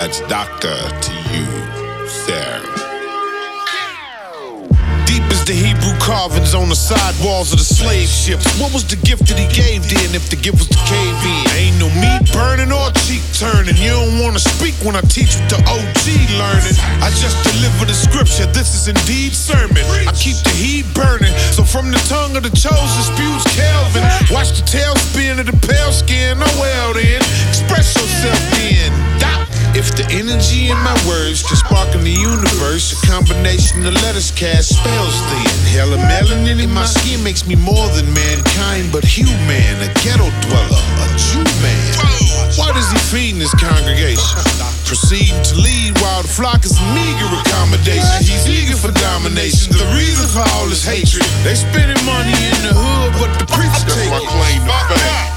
That's doctor to you, sir. Deep as the Hebrew carvings on the side walls of the slave ships. What was the gift that he gave then if the gift was to cave in? Ain't no meat burning or cheek turning. You don't wanna speak when I teach with the OG learning. I just deliver the scripture, this is indeed sermon. I keep the heat burning, so from the tongue of the chosen spews Calvin. Watch the tailspin of the pale skin, oh well then. Express yourself then. If the energy in my words can spark in the universe, a combination of letters cast spells then. Hella melanin in my skin makes me more than mankind, but human, a ghetto dweller, a Jew man. Why does he feed in his congregation? Proceeding to lead while the flock is in meager accommodation. He's eager for domination, the reason for all this hatred. They spending money in the hood, but the preacher take my claim to fame.